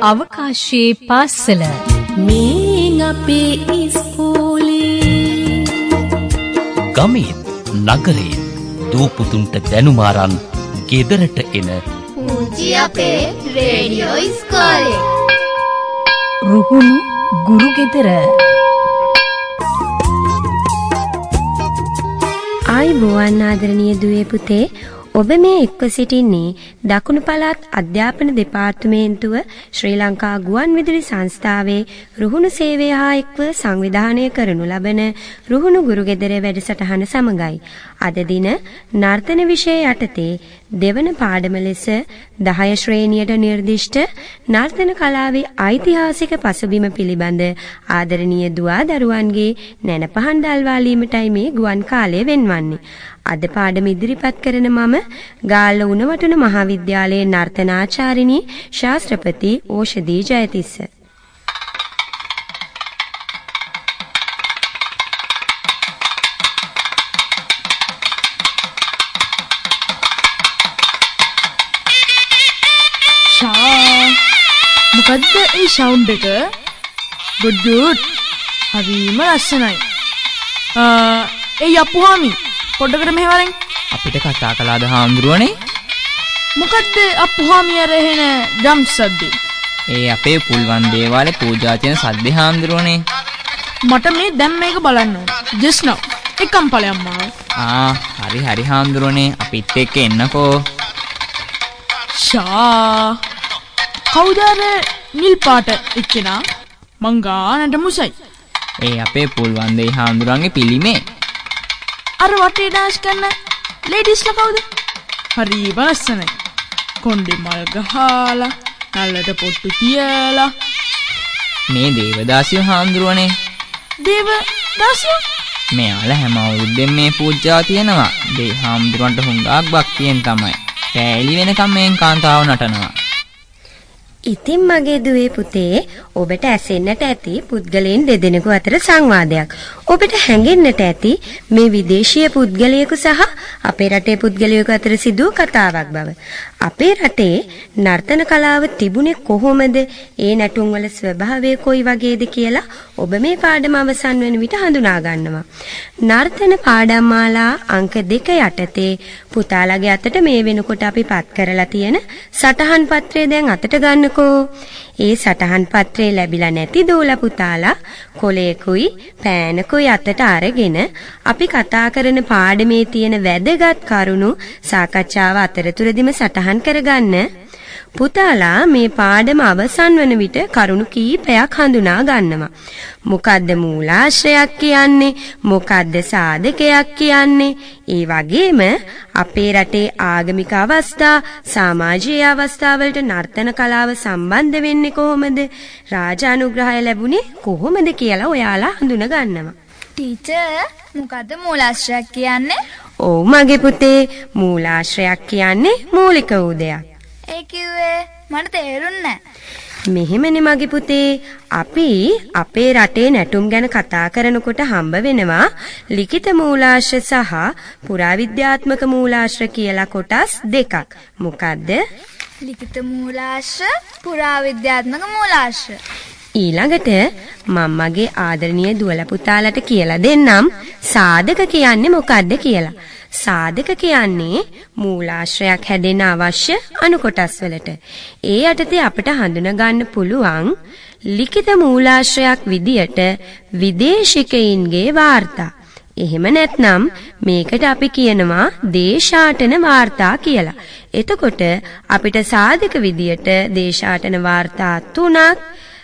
අවකාශයේ පාසල මේ අපේ ඉස්කෝලේ ගමේ නගරේ දූපුතුන්ට දැනුම අරන් ගෙදරට එන පුංචි අපේ රේඩියෝ ඉස්කෝලේ රුහුණු ගුරු ගෙදර ආයුබෝවන් ආදරණීය දුවේ පුතේ ඔබ මේ එක්ව සිටින්නේ දකුණු පළාත් අධ්‍යාපන දෙපාර්තමේන්තුව ශ්‍රී ලංකා ගුවන්විදුලි සංස්ථාවේ රුහුණු සේවය හා එක්ව සංවිධානය කරනු ලබන රුහුණු ගුරු ගෙදර වැඩසටහන සමගයි. අද දින නර්තන විෂය යටතේ දෙවන පාඩම ලෙස 10 ශ්‍රේණියට නිර්දිෂ්ට නර්තන කලාවේ ඓතිහාසික පසුබිම පිළිබඳ ආදරණීය දුවා දරුවන්ගේ නැනපහන් දල්වාලීමටයි මේ ගුවන් කාලය වෙන්වන්නේ. අද පාඩම ඉදිරිපත් කරන මම ගාල්ල උණවටුන මහාවිද්‍යාලයේ නර්තනාචාර්යිනී ශාස්ත්‍රපති ඕෂධී ජයතිස්ස. මොකද්ද ඒ සවුන්ඩ් එක? ගුඩ්. හරිම ලස්සනයි. ඒ යපුහාමි පොඩකට මෙහෙවරෙන් අපිට කතා කළාද හාමුදුරුවනේ? මොකද්ද අපුහාමි අර එහෙන ඩ්‍රම් සද්දේ? ඒ අපේ පුල්වන් දේවාලේ පූජා තියෙන සද්දේ හාමුදුරුවනේ. මට මේ දැන් මේක බලන්න ඕන. just now. එකම් ඵලයක් මාව. හරි හාමුදුරුවනේ අපිත් එක්ක එන්නකෝ. කවුද අර නිල් පාට එක්කෙනා? මං ගානට මුසයි. ඒ අපේ පුල්වන් දේ හාමුදුරන්ගේ පිළිමේ. අර වටේ ඩාන්ස් කරන ලේඩිස්ලා කවුද? හරිම ලස්සනයි. කොණ්ඩේ මල් ගහලා, නල්ලට පොට්ටු තියලා. මේ දේවදාසිය හාමුදුරුවනේ. දේවදාසිය? මෙයාලා හැම අවුරුද්දෙම මේ පූජාව තියෙනවා. දේ හාමුදුරන්ට හුඟක් භක්තියෙන් තමයි. පෑලි වෙනකම් මේ කාන්තාව නටනවා. ඉතින් මගේ දුවේ පුතේ ඔබට ඇසෙන්නට ඇති පුද්ගලයන් දෙදෙනෙකු අතර සංවාදයක්. ඔබට හැඟෙන්නට ඇති මේ විදේශීය පුද්ගලයෙකු සහ අපේ රටේ පුද්ගලයෙකු අතර සිදු කතාවක් බව. අපේ රටේ නර්තන කලාව තිබුණේ කොහොමද? ඒ නැටුම් වල ස්වභාවය කොයි වගේද කියලා ඔබ මේ පාඩම අවසන් වෙන විට හඳුනා ගන්නවා. නර්තන පාඩම් මාලා අංක 2 යටතේ පුතාලගේ අතට මේ වෙනකොට අපි පත් කරලා තියෙන සටහන් පත්‍රය දැන් අතට ගන්නකෝ. ඒ සටහන් පත්‍රය ලැබිලා නැති දෝලා පුතාලා කොලේකුයි පෑනකුයි අතට අරගෙන අපි කතා කරන පාඩමේ තියෙන වැදගත් කරුණු සාකච්ඡාව අතරතුරදිම සටහන් කරගන්න. පුතාලා මේ පාඩම අවසන් වන විට කරුණු කීපයක් හඳුනා ගන්නවා. මොකද්ද මූලාශ්‍රයක් කියන්නේ? මොකද්ද සාධකයක් කියන්නේ? ඒ වගේම අපේ රටේ ආගමික අවස්ථා, සමාජීය අවස්ථා වලට නර්තන කලාව සම්බන්ධ වෙන්නේ කොහොමද? රාජානුග්‍රහය ලැබුණේ කොහොමද කියලා ඔයාලා හඳුනා ගන්නවා. ටීචර්, මොකද්ද මූලාශ්‍රයක් කියන්නේ? ඔව් මගේ පුතේ, මූලාශ්‍රයක් කියන්නේ මූලික වූ දෙයක්. ඒ කිව්වේ මට තේරුන්නේ නැහැ. මෙහෙමනේ මගේ පුතේ, අපි අපේ රටේ නැටුම් ගැන කතා කරනකොට හම්බ වෙනවා ලිඛිත මූලාශ්‍ර සහ පුරාවිද්‍යාත්මක මූලාශ්‍ර කියලා කොටස් දෙකක්. මොකද්ද? ලිඛිත මූලාශ්‍ර, පුරාවිද්‍යාත්මක මූලාශ්‍ර. ඊළඟට මම්මගේ ආදරණීය දුවලා පුතාලට කියලා දෙන්නම් සාධක කියන්නේ මොකද්ද කියලා. සාධක කියන්නේ මූලාශ්‍රයක් හැදෙන්න අවශ්‍ය අණු කොටස් වලට. ඒ යටතේ අපිට හඳුනා ගන්න පුළුවන් ලිඛිත මූලාශ්‍රයක් විදියට විදේශිකයින්ගේ වාර්තා. එහෙම නැත්නම් මේකට අපි කියනවා දේශාටන වාර්තා කියලා. එතකොට අපිට සාධක විදියට දේශාටන වාර්තා 3ක්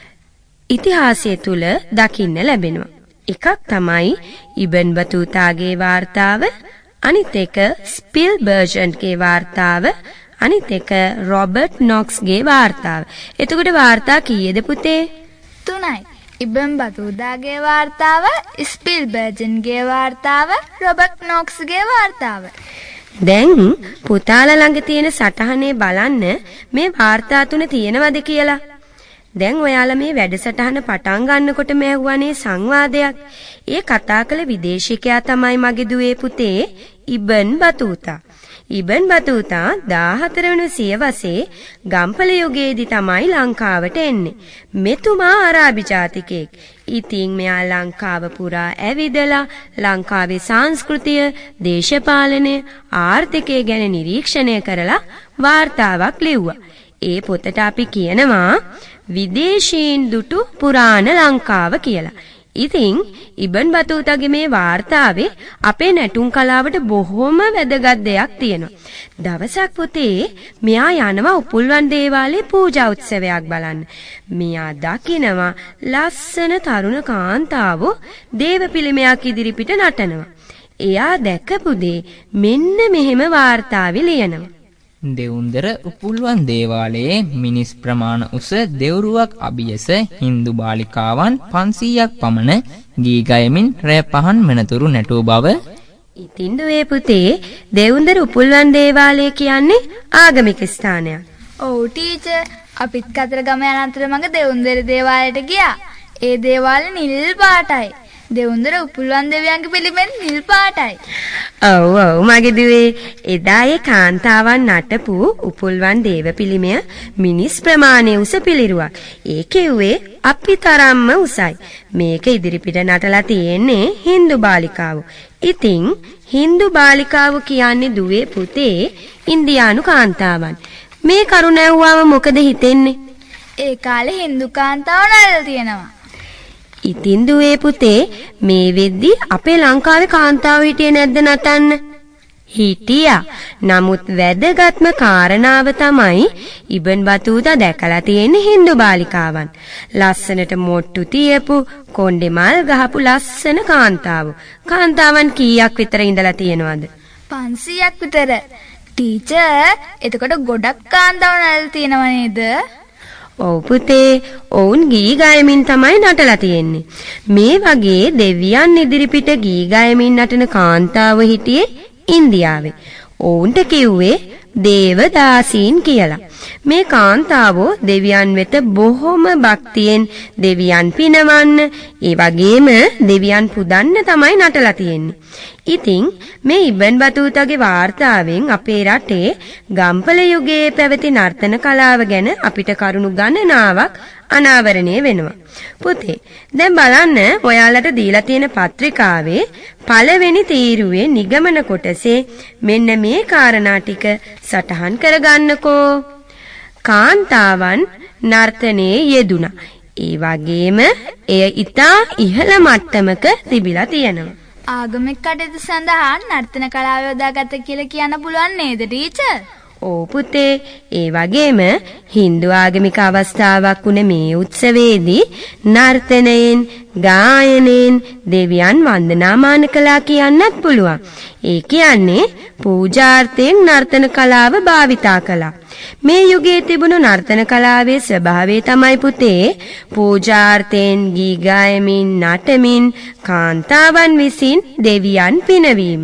ඉතිහාසය තුල දකින්න ලැබෙනවා. එකක් තමයි ඉබන් බතූතාගේ වාර්තාව, අනිත් එක ස්පිල්බර්ජන්ගේ වාර්තාව, අනිත් එක රොබර්ට් නොක්ස්ගේ වාර්තාව. එතකොට වාර්තා කීයද පුතේ? 3යි. ඉබන් බතූතාගේ වාර්තාව, ස්පිල්බර්ජන්ගේ වාර්තාව, රොබර්ට් නොක්ස්ගේ වාර්තාව. දැන් පුතාලා ළඟ තියෙන සටහනේ බලන්න මේ වාර්තා 3 තියෙනවද කියලා. දැන් ඔයාලා මේ වැඩසටහන පටන් ගන්නකොට මෑහුවානේ සංවාදයක්. ඒ කතා කළ විදේශිකයා තමයි මගේ දුවේ පුතේ ඉබන් බතූතා. ඉබන් බතූතා 14 වන සියවසේ ගම්පල යුගයේදී තමයි ලංකාවට එන්නේ. මෙතුමා අරාබි ජාතිකයෙක්. ඉතින් මෙයා ලංකාව පුරා ඇවිදලා ලංකාවේ සංස්කෘතිය, දේශපාලනය, ආර්ථිකය ගැන නිරීක්ෂණය කරලා වාර්තාවක් ලිව්වා. ඒ පොතට අපි කියනවා විදේශීන් දුටු පුරාණ ලංකාව කියලා. ඉතින් ඉබන් බතූතාගේ මේ වාර්තාවේ අපේ නැටුම් කලාවට බොහොම වැදගත් දෙයක් තියෙනවා. දවසක් පුතේ මෙයා යනවා උපුල්වන් දේවාලයේ පූජා උත්සවයක් බලන්න. මෙයා දකිනවා ලස්සන තරුණ කාන්තාවෝ දේව පිළිමයක් ඉදිරිපිට නටනවා. එයා දැකපු දේ මෙන්න මෙහෙම වාර්තාවේ ලියනවා. දෙවුන්දර උපුල්වන් දේවාලයේ මිනිස් ප්‍රමාණ උස දෙවුරුවක් අභියස හින්දු බාලිකාවන් 500ක් පමණ ගී ගයමින් රැ පහන් වෙනතුරු නැටූ බව. ඉතින් දුවේ පුතේ දෙවුන්දර උපුල්වන් දේවාලය කියන්නේ ආගමික ස්ථානයක්. ඔව් ටීචර් අපිත් කතරගම යන අතරමඟ දෙවුන්දර දේවාලයට ගියා. ඒ දේවාලය නිල් පාටයි. දෙවුන්දර උපුල්වන් දෙවියන්ගේ පිළිමෙන් නිල් පාටයි. ඔව් මගේ දුවේ එදා ඒ කාන්තාවන් නටපු උපුල්වන් දේව පිළිමය මිනිස් ප්‍රමාණය උස පිළිරුවක්. ඒ කිව්වේ අපි තරම්ම උසයි. මේක ඉදිරිපිට නටලා තියෙන්නේ හින්දු බාලිකාවෝ. ඉතින් හින්දු බාලිකාවෝ කියන්නේ දුවේ පුතේ ඉන්දියානු කාන්තාවන්. මේ කරුණ ඇහුවාම මොකද හිතෙන්නේ? ඒ කාලේ හින්දු කාන්තාව නළලා තියෙනවා. ඉතින් දුවේ පුතේ මේ වෙද්දි අපේ ලංකාවේ කාන්තාව හිටියේ නැද්ද නටන්න? හිටියා. නමුත් වැදගත්ම කාරණාව තමයි ඉබන් බතූතා දැකලා තියෙන හින්දු බාලිකාවන්. ලස්සනට මොට්ටු තියපු, කොණ්ඩේ මල් ගහපු ලස්සන කාන්තාවෝ. කාන්තාවන් කීයක් විතර ඉඳලා තියෙනවද? 500ක් විතර. ටීචර් එතකොට ගොඩක් කාන්තාව නළලා තියෙනව නේද? ඔව් පුතේ ඔවුන් ගී ගයමින් තමයි නටලා තියෙන්නේ. මේ වගේ දෙවියන් ඉදිරිපිට ගී ගයමින් නටන කාන්තාව හිටියේ ඉන්දියාවේ. ඔවුන්ට කිව්වේ දේවදාසීන් කියලා. මේ කාන්තාවෝ දෙවියන් වෙත බොහොම භක්තියෙන් දෙවියන් පිනවන්න, ඒ වගේම දෙවියන් පුදන්න තමයි නටලා තියෙන්නේ. ඉතින් මේ ඉබන් බතූතාගේ වාර්තාවෙන් අපේ රටේ ගම්පල යුගයේ පැවති නර්තන කලාව ගැන අපිට කරුණු ගණනාවක් අනාවරණය වෙනවා. පුතේ දැන් බලන්න ඔයාලට දීලා තියෙන පත්‍රිකාවේ පළවෙනි තීරුවේ නිගමන කොටසේ මෙන්න මේ කාරණා ටික සටහන් කරගන්නකෝ. කාන්තාවන් නර්තනයේ යෙදුණා. ඒ වගේම එය ඊටා ඉහළ මට්ටමක තිබිලා තියෙනවා. ආගමික කටයුතු සඳහා නර්තන කලාව යොදාගත්ත කියලා කියන්න පුළුවන් නේද ටීචර්? ඕ පුතේ ඒ වගේම හින්දු ආගමික අවස්ථාවක් වුණ මේ උත්සවයේදී නර්තනයෙන් ගායනයෙන් දෙවියන් වන්දනාමාන කළා කියන්නත් පුළුවන්. ඒ කියන්නේ පූජාර්ථයෙන් නර්තන කලාව භාවිතා කළා. මේ යුගයේ තිබුණු නර්තන කලාවේ ස්වභාවය තමයි පුතේ පූජාර්ථයෙන් ගී ගායමින් නටමින් කාන්තාවන් විසින් දෙවියන් පිනවීම.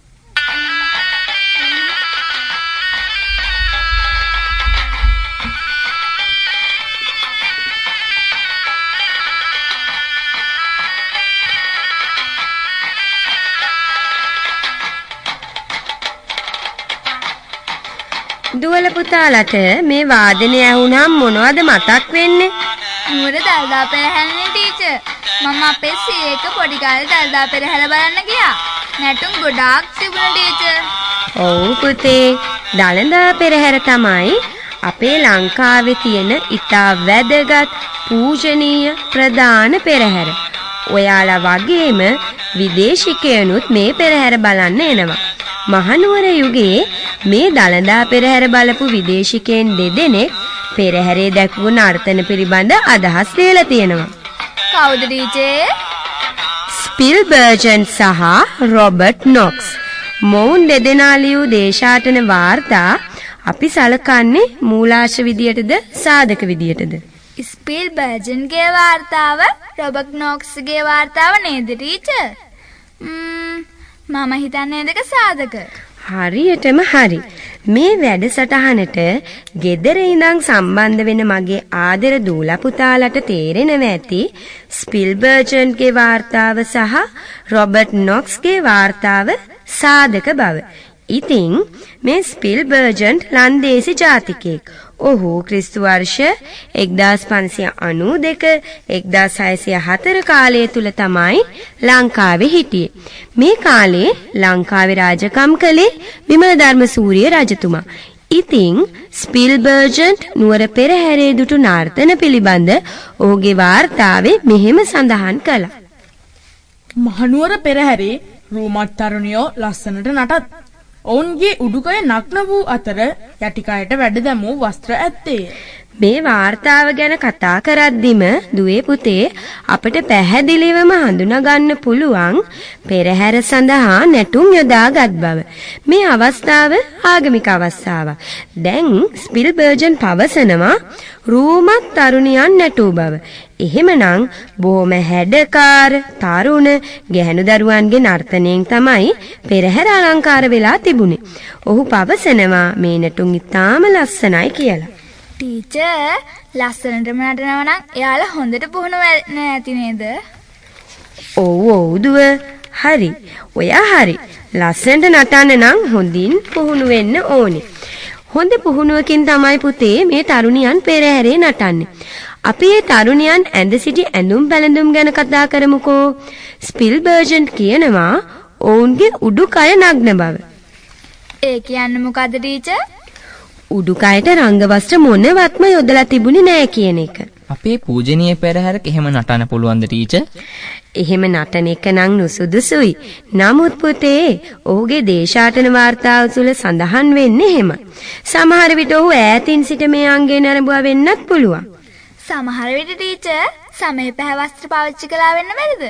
දුවල පුතාලට මේ වාදනය ඇහුණාම මොනවද මතක් වෙන්නේ? නුවර දල්දා පෙරහැරනේ ටීචර්. මම අපේ සීයක පොඩි කාලේ දල්දා පෙරහැර බලන්න ගියා. නැටුම් ගොඩාක් තිබුණා ටීචර්. ඔව් පුතේ දල්දා පෙරහැර තමයි අපේ ලංකාවේ තියෙන ඉතා වැදගත් පූජනීය ප්‍රධාන පෙරහැර. ඔයාලා වගේම විදේශිකයනුත් මේ පෙරහැර බලන්න එනවා. මහනුවර යුගයේ මේ දළදා පෙරහැර බලපු විදේශිකයන් දෙදෙනෙක් පෙරහැරේ දැක්වූ නර්තන පිළිබඳ අදහස් දීලා තියෙනවා. කවුද ටීචර්? ස්පිල්බර්ජන් සහ රොබර්ට් නොක්ස්. මොවුන් දෙදෙනා ලියූ දේශාටන වාර්තා අපි සලකන්නේ මූලාශ්‍ර විදියටද සාධක විදියටද? ස්පිල්බර්ජන්ගේ වාර්තාව රොබර්ට් නොක්ස්ගේ වාර්තාව නේද ටීචර්? මම හිතන්නේ දෙක සාධක. හරියටම හරි. මේ වැඩසටහනට ගෙදර ඉඳන් සම්බන්ධ වෙන මගේ ආදර දූලා පුතාලට තේරෙනවා ඇති ස්පිල්බර්ජන්ගේ වාර්තාව සහ රොබර්ට් නොක්ස්ගේ වාර්තාව සාධක බව. ඉතින් මේ ස්පිල්බර්ජන්ට් ලන්දේසි ජාතිකයෙක්. ඔහු ක්‍රිස්තු වර්ෂ 1592 1604 කාලය තුල තමයි ලංකාවේ හිටියේ. මේ කාලේ ලංකාවේ රාජකම් කළේ විමල ධර්මසූරිය රජතුමා. ඉතින් ස්පිල්බර්ජන්ට් නුවර පෙරහැරේ දුටු නර්තන පිළිබඳ ඔහුගේ වාර්තාවේ මෙහෙම සඳහන් කළා. මහනුවර පෙරහැරේ රෝමත් තරුණියෝ ලස්සනට නටත්. ඔවුන්ගේ උඩුකය නග්න වූ අතර යටිකයට වැඩ දැමූ වස්ත්‍ර ඇත්තේ. මේ වාර්තාව ගැන කතා කරද්දිම දුවේ පුතේ අපිට පැහැදිලිවම හඳුනා ගන්න පුළුවන් පෙරහැර සඳහා නැටුම් යොදාගත් බව. මේ අවස්ථාව ආගමික අවස්ථාවක්. දැන් ස්පිල්බර්ජන් පවසනවා රෝමත් තරුණියන් නැටූ බව. එහෙමනම් බොහොම හැඩකාර තරුණ ගැහැණු දරුවන්ගේ නර්තනයෙන් තමයි පෙරහැර අලංකාර වෙලා තිබුණේ. ඔහු පවසනවා මේ නැටුම් ඉතාම ලස්සනයි කියලා. ටීචර් ලස්සනටම නටනවා නම් එයාලා හොඳට පුහුණු වෙන්න ඇති නේද? ඔව් දුව. හරි. ඔයා හරි. ලස්සනට නටන්න නම් හොඳින් පුහුණු වෙන්න ඕනේ. හොඳ පුහුණුවකින් තමයි පුතේ මේ තරුණියන් පෙරහැරේ නටන්නේ. අපි මේ තරුණියන් ඇඳ සිටි ඇඳුම් පැළඳුම් ගැන කතා කරමුකෝ. ස්පිල්බර්ජන්ට් කියනවා ඔවුන්ගේ උඩුකය නග්න බව. ඒ කියන්නේ මොකද්ද ටීචර්? උඩුකයට රංග වස්ත්‍ර මොනවත්ම යොදලා තිබුණේ නැහැ කියන එක. අපේ පූජනීය පෙරහැරක එහෙම නටන්න පුළුවන්ද ටීචර්? එහෙම නටන එක නම් නුසුදුසුයි. නමුත් පුතේ ඔහුගේ දේශාටන වාර්තාව තුළ සඳහන් වෙන්නේ එහෙම. සමහර විට ඔහු ඈතින් සිට මේ අංගය නරඹුවා වෙන්නත් පුළුවන්. සමහර විට ටීචර් සමේ පැහැ වස්ත්‍ර පාවිච්චි කළා වෙන්න බැරිද?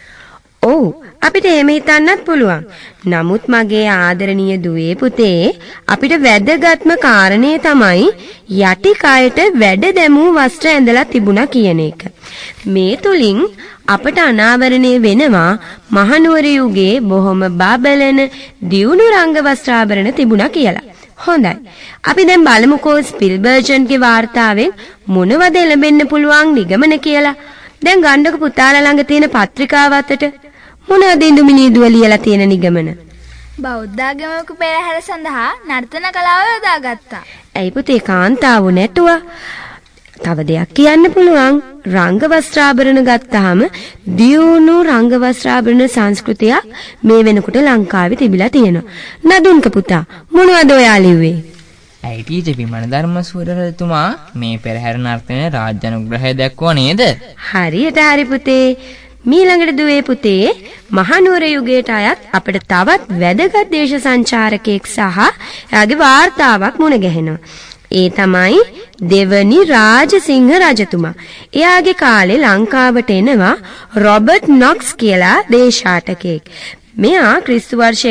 ඔව් අපිට එහෙම හිතන්නත් පුළුවන්. නමුත් මගේ ආදරණීය දුවේ පුතේ අපිට වැදගත්ම කාරණේ තමයි යටි කයට වැඩ දැමූ වස්ත්‍ර ඇඳලා තිබුණා කියන එක. මේ තුලින් අපට අනාවරණය වෙනවා මහනුවර යුගයේ බොහොම බබලන දියුණු රංග වස්ත්‍රාභරණ තිබුණා කියලා. හොඳයි. අපි දැන් බලමුකෝ ස්පිල්බර්ජන්ගේ වාර්තාවෙන් මොනවද එළඹෙන්න පුළුවන් නිගමන කියලා. දැන් ගණ්ඩක පුතාලා ළඟ තියෙන පත්‍රිකාව අතට මොනවද ඉඳුමිනීදුව ලියලා තියෙන නිගමන? බෞද්ධාගමක පෙරහැර සඳහා නර්තන කලාව යොදාගත්තා. ඇයි පුතේ කාන්තාව නැටුවා? තව දෙයක් කියන්න පුළුවන්. රංග වස්ත්‍රාභරණ ගත්තාම දියුණු රංග වස්ත්‍රාභරණ සංස්කෘතියක් මේ වෙනකොට ලංකාවේ තිබිලා තියෙනවා. නදුන්ක පුතා මොනවද ඔයා ලිව්වේ? ඇයි ටීචර් විමල ධර්මසූරිය රජතුමා මේ පෙරහැර නර්තනයේ රාජ්‍ය අනුග්‍රහය දැක්වුවා නේද? හරියට හරි පුතේ. මීළඟට දුවේ පුතේ මහනුවර යුගයට අයත් අපිට තවත් වැදගත් දේශ සංචාරකයෙක් සහ එයාගේ වාර්තාවක් මුණ ගැහෙනවා. ඒ තමයි දෙවනි රාජසිංහ රජතුමා. එයාගේ කාලේ ලංකාවට එනවා රොබර්ට් නොක්ස් කියලා දේශාටකයෙක්. මෙයා ක්‍රිස්තු වර්ෂ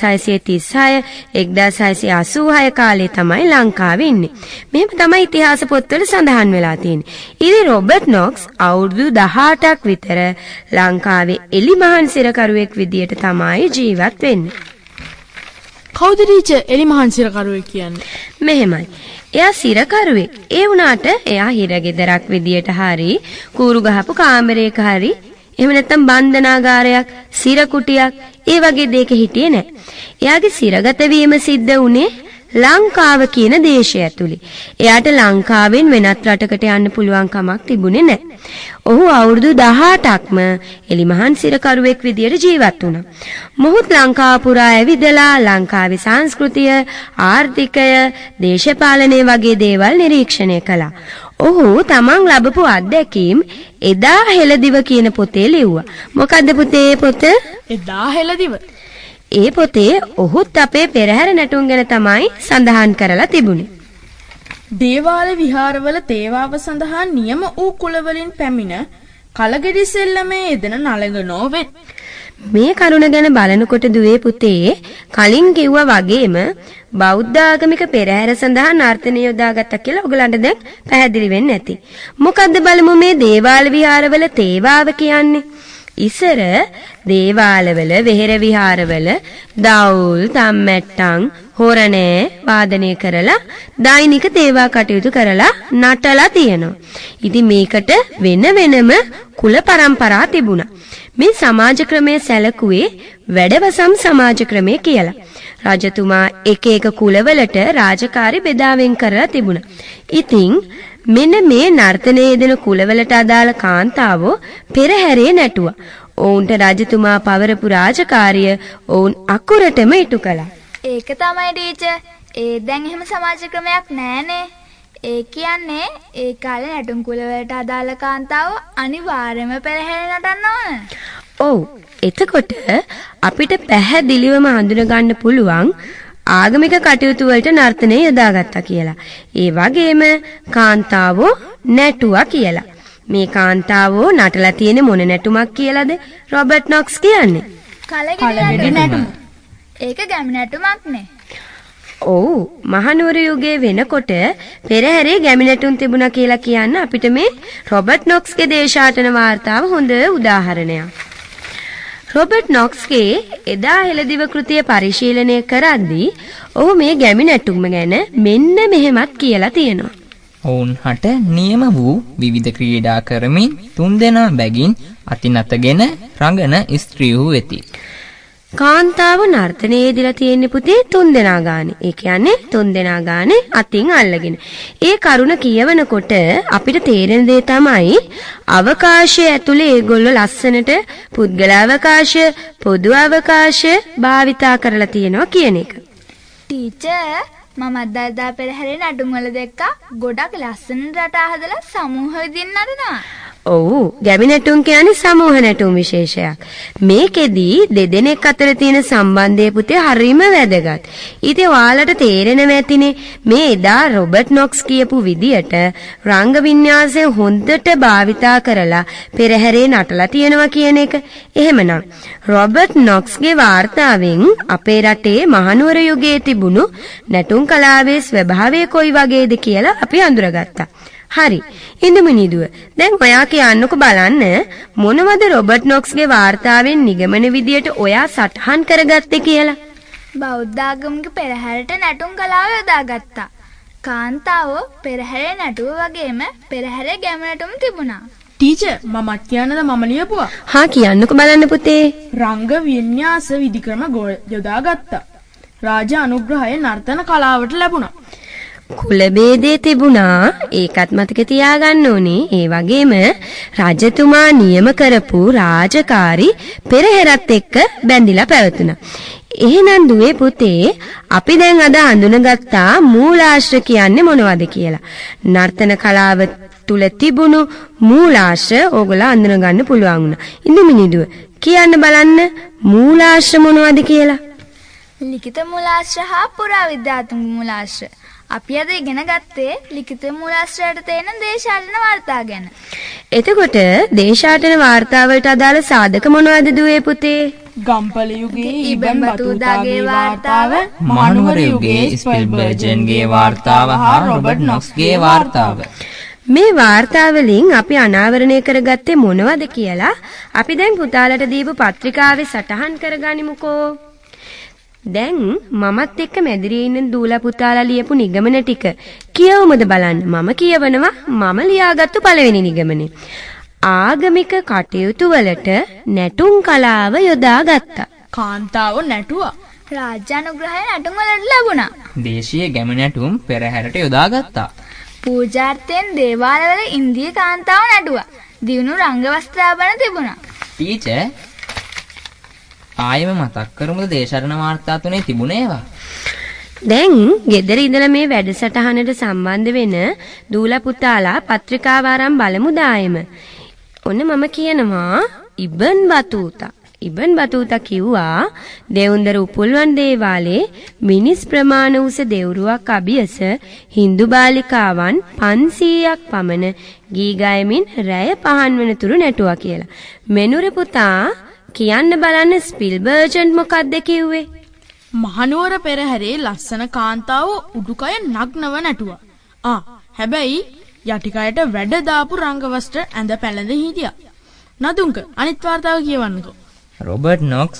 1636 1686 කාලේ තමයි ලංකාවේ ඉන්නේ. මෙහෙම තමයි ඉතිහාස පොත්වල සඳහන් වෙලා තියෙන්නේ. ඉතින් රොබර්ට් නොක්ස් අවුරුදු 18ක් විතර ලංකාවේ එලිමහන් සිරකරුවෙක් විදියට තමයි ජීවත් වෙන්නේ. කවුද ටීචර් එලිමහන් සිරකරුවෙක් කියන්නේ? මෙහෙමයි. එයා සිරකරුවෙක්. ඒ වුණාට එයා හිරගෙදරක් විදියට හරි කූරු ගහපු කාමරයක හරි එහෙම නැත්නම් බන්ධනාගාරයක් සිරකුටියක් ඒ වගේ දෙයක හිටියේ නැහැ. එයාගේ සිරගත වීම සිද්ධ වුණේ ලංකාව කියන දේශය ඇතුලේ. එයාට ලංකාවෙන් වෙනත් රටකට යන්න පුළුවන් කමක් තිබුණේ නැහැ. ඔහු අවුරුදු 18ක්ම එලිමහන් සිරකරුවෙක් විදියට ජීවත් වුණා. මොහුත් ලංකාව පුරා ඇවිදලා ලංකාවේ සංස්කෘතිය, ආර්ථිකය, දේශපාලනය වගේ දේවල් නිරීක්ෂණය කළා. ඔහු තමන් ලැබපු අත්දැකීම් එදා හෙළදිව කියන පොතේ ලිව්වා. මොකද්ද පුතේ පොත? එදා හෙළදිව. ඒ පොතේ ඔහුත් අපේ පෙරහැර නැටුම් ගැන තමයි සඳහන් කරලා තිබුණේ. දේවාල විහාරවල තේවාව සඳහා නියම වූ කුලවලින් පැමිණ කලගෙඩි සෙල්ලමේ යෙදෙන නලගනෝ වෙත්. මේ කරුණ ගැන බලනකොට දුවේ පුතේ කලින් කිව්වා වගේම බෞද්ධ ආගමික පෙරහැර සඳහා නර්තනය යොදාගත්තා කියලා ඔයගලන්ට දැන් පැහැදිලි වෙන්නේ නැති. මොකද්ද බලමු මේ දේවාල විහාරවල තේවාව කියන්නේ? ඉසර දේවාලවල වෙහෙර විහාරවල දවුල් තම්මැට්ටම් හොරණේ වාදනය කරලා දෛනික තේවා කටයුතු කරලා නටලා තියෙනවා. ඉතින් මේකට වෙන වෙනම කුල පරම්පරා තිබුණා. මේ සමාජ ක්‍රමය සැලකුවේ වැඩවසම් සමාජ ක්‍රමය කියලා. රජතුමා එක එක කුලවලට රාජකාරි බෙදාවෙන් කරලා තිබුණා. ඉතින් මෙන්න මේ නර්තනයේ යෙදෙන කුලවලට අදාළ කාන්තාවෝ පෙරහැරේ නැටුවා. ඔවුන්ට රජතුමා පවරපු රාජකාරිය ඔවුන් අකුරටම ඉටු කළා. ඒක තමයි ටීචර්. ඒ දැන් එහෙම සමාජ ක්‍රමයක් නෑනේ. ඒ කියන්නේ ඒ කාලේ නැටුම් කුලවලට අදාළ කාන්තාවෝ අනිවාර්යයෙන්ම පෙරහැරේ නටන්න ඕන. ඔව්. එතකොට අපිට පැහැදිලිවම හඳුන ගන්න පුළුවන් ආගමික කටයුතු වලට නර්තනය යොදාගත්තා කියලා. ඒ වගේම කාන්තාවෝ නැටුවා කියලා. මේ කාන්තාවෝ නටලා තියෙන මොන නැටුමක් කියලාද රොබර්ට් නොක්ස් කියන්නේ? කලගෙඩි නැටුම. ඒක ගැමි නැටුමක්නේ. ඔව්. මහනුවර යුගයේ වෙනකොට පෙරහැරේ ගැමි නැටුම් තිබුණා කියලා කියන්න අපිට මේ රොබර්ට් නොක්ස්ගේ දේශාටන වාර්තාව හොඳ උදාහරණයක්. රොබර්ට් නොක්ස්ගේ එදා හෙළදිව කෘතිය පරිශීලනය කරද්දී ඔහු මේ ගැමි නැටුම ගැන මෙන්න මෙහෙමත් කියලා තියෙනවා. ඔවුන් හට නියම වූ විවිධ ක්‍රීඩා කරමින් 3 දෙනා බැගින් අතිනතගෙන රඟන ස්ත්‍රියෝ වෙති. කාන්තාව නර්තනයේ දීලා තියෙන්නේ පුතේ 3 දෙනා ගානේ. ඒ කියන්නේ 3 දෙනා ගානේ අතින් අල්ලගෙන. ඒ කරුණ කියවනකොට අපිට තේරෙන දේ තමයි අවකාශය ඇතුලේ ඒගොල්ලෝ ලස්සනට පුද්ගල අවකාශය, පොදු අවකාශය භාවිතා කරලා තියෙනවා කියන එක. ටීචර් මම අදදා පෙරහැරේ නටුම් වල දැක්කා ගොඩක් ලස්සන රටා හදලා සමූහ විදිහින් නටනවා. ඔව් ගැමි නැටුම් කියන්නේ සමූහ නැටුම් විශේෂයක්. මේකෙදී දෙදෙනෙක් අතර තියෙන සම්බන්ධය පුතේ හරිම වැදගත්. ඉතින් ඔයාලට තේරෙනව ඇතිනේ මේ එදා රොබර්ට් නොක්ස් කියපු විදියට රංග වින්‍යාසය හොඳට භාවිතා කරලා පෙරහැරේ නටලා තියෙනවා කියන එක. එහෙමනම් රොබර්ට් නොක්ස්ගේ වාර්තාවෙන් අපේ රටේ මහනුවර යුගයේ තිබුණු නැටුම් කලාවේ ස්වභාවය කොයි වගේද කියලා අපි අඳුරගත්තා. හරි. ඉන්දුමිනිදුව. දැන් ඔයා කියන්නකෝ බලන්න මොනවද රොබර්ට් නොක්ස්ගේ වාර්තාවෙන් නිගමන විදියට ඔයා සටහන් කරගත්තේ කියලා. බෞද්ධ ආගමික පෙරහැරට නැටුම් කලාව යොදාගත්තා. කාන්තාවෝ පෙරහැරේ නැටුව වගේම පෙරහැරේ ගැමි නැටුම් තිබුණා. ටීචර් මමත් කියන්නද මම ලියපුවා. හා කියන්නකෝ බලන්න පුතේ. රංග වින්‍යාස විධික්‍රම යොදාගත්තා. රාජ අනුග්‍රහය නර්තන කලාවට ලැබුණා. කුල ભેදේ තිබුණා. ඒකත් මතක තියාගන්න ඕනේ. ඒ වගේම රජතුමා නියම කරපු රාජකාරි පෙරහැරත් එක්ක බැඳිලා පැවතුණා. එහෙනම් දුවේ පුතේ අපි දැන් අද හඳුනගත්තා මූලාශ්‍ර කියන්නේ මොනවද කියලා. නර්තන කලාව තුල තිබුණු මූලාශ්‍ර ඕගොල්ලෝ අඳුන ගන්න පුළුවන් වුණා. ඉන්දුමිනිදුව කියන්න බලන්න මූලාශ්‍ර මොනවද කියලා. ලිඛිත මූලාශ්‍ර හා පුරාවිද්‍යාත්මක මූලාශ්‍ර. අපි අද ඉගෙන ගත්තේ ලිඛිත මූලාශ්‍රයට තියෙන දේශාටන වාර්තා ගැන. එතකොට දේශාටන වාර්තාවලට අදාළ සාධක මොනවද දුවේ පුතේ? ගම්පල යුගයේ ඉබන් බතුතාගේ වාර්තාව, මහනුවර යුගයේ ස්පෙල්බර්ජන්ගේ වාර්තාව හා රොබර්ට් නොක්ස්ගේ වාර්තාව. මේ වාර්තා වලින් අපි අනාවරණය කරගත්තේ මොනවද කියලා අපි දැන් පුතාලට දීපු පත්‍රිකාවේ සටහන් කරගනිමුකෝ. දැන් මමත් එක්ක මැදිරියේ ඉන්න දූලා පුතාලා ලියපු නිගමන ටික කියවමුද බලන්න. මම කියවනවා මම ලියාගත්තු පළවෙනි නිගමනේ. ආගමික කටයුතු වලට නැටුම් කලාව යොදාගත්තා. කාන්තාව නැටුවා. රාජ්‍ය අනුග්‍රහය නැටුම් වලට ලැබුණා. දේශීය ගැමි නැටුම් පෙරහැරට යොදාගත්තා. පූජාර්ථයෙන් දේවාලවල ඉන්දිය කාන්තාව නැටුවා. දියුණු රංග වස්ත්‍රාභරණ තිබුණා. ටීචර් ආයෙම මතක් කරමුද දේශාටන වාර්තා තුනේ තිබුණ ඒවා? දැන් ගෙදර ඉඳලා මේ වැඩසටහනට සම්බන්ධ වෙන දූලා පුතාලා පත්‍රිකාව ආරම් බලමු දායම. ඔන්න මම කියනවා ඉබන් බතුතා. ඉබන් බතුතා කිව්වා දෙවුන්දර උපුල්වන් දේවාලේ මිනිස් ප්‍රමාණ උස දෙවුරුවක් අභියස Hindu බාලිකාවන් 500ක් පමණ ගී ගයමින් රැය පහන් වෙනතුරු නැටුවා කියලා. මෙනුරේ පුතා කියන්න බලන්න ස්පිල්බර්ජන් මොකක්ද කිව්වේ? මහනුවර පෙරහැරේ ලස්සන කාන්තාව උඩුකය නග්නව නැටුවා. හැබැයි යටිකයට වැඩ දාපු රංග වස්ත්‍ර ඇඳ පැළඳ හිටියා. නදුංක අනිත් වාර්තාව කියවන්නකෝ. රොබර්ට් නොක්ස්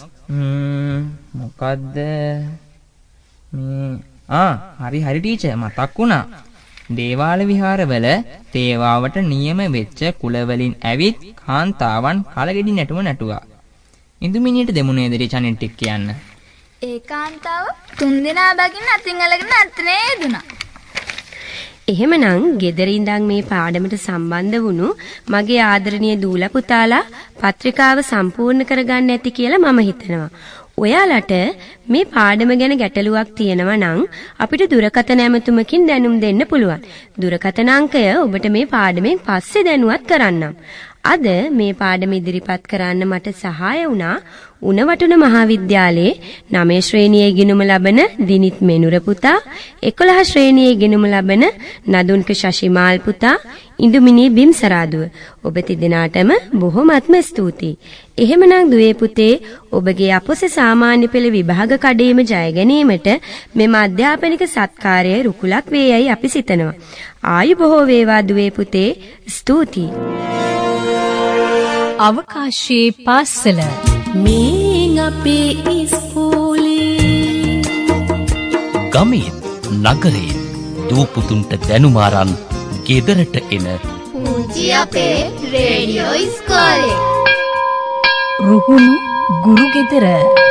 මොකද්ද මේ හරි ටීචර් මතක් වුණා. දේවාල විහාරවල තේවාවට නියම වෙච්ච කුලවලින් ඇවිත් කාන්තාවන් කලගෙඩි නැටුම නැටුවා. ඉඳුමිනියට දෙමුනේ දෙරිචනෙන් ටික කියන්න. ඒ කාන්තාව 3 දිනා බගින් අතින් අලගෙන අත්නේ දුනා. එහෙමනම් ගෙදර ඉඳන් මේ පාඩමට සම්බන්ධ වුණු මගේ ආදරණීය දූලා පුතාලා පත්‍රිකාව සම්පූර්ණ කරගන්න ඇති කියලා මම හිතනවා. ඔයාලට මේ පාඩම ගැන ගැටලුවක් තියෙනවා නම් අපිට දුරකථන ඇමතුමකින් දැනුම් දෙන්න පුළුවන්. දුරකථන අංකය ඔබට මේ පාඩමෙන් පස්සේ දැනුවත් කරන්නම්. අද මේ පාඩම ඉදිරිපත් කරන්න මට සහාය වුණා උණවටුන මහාවිද්‍යාලයේ 9 ශ්‍රේණියේ ඉගෙනුම ලබන දිනිත් මෙනුර පුතා, 11 ශ්‍රේණියේ ඉගෙනුම ලබන නදුන්ක ශෂිමාල් පුතා, ඉඳුමිනී බිම්සරාදුව. ඔබ තිදෙනාටම බොහොමත්ම ස්තුතියි. එහෙමනම් දුවේ පුතේ ඔබගේ අපොස සාමාන්‍ය පෙළ විභාග කඩේම ජය ගැනීමට මෙම අධ්‍යාපනික සත්කාරය රුකුලක් වේයයි අපි සිතනවා. ආයු බොහෝ වේවා දුවේ පුතේ. ස්තුතියි. අවකාශයේ පාසල මේ අපේ ඉස්කෝලේ ගමේ නගරේ දූපුතුන්ට දැනුම අරන් ගෙදරට එන පුංචි අපේ රේඩියෝ ඉස්කෝලේ. රුහුණු ගුරු ගෙදර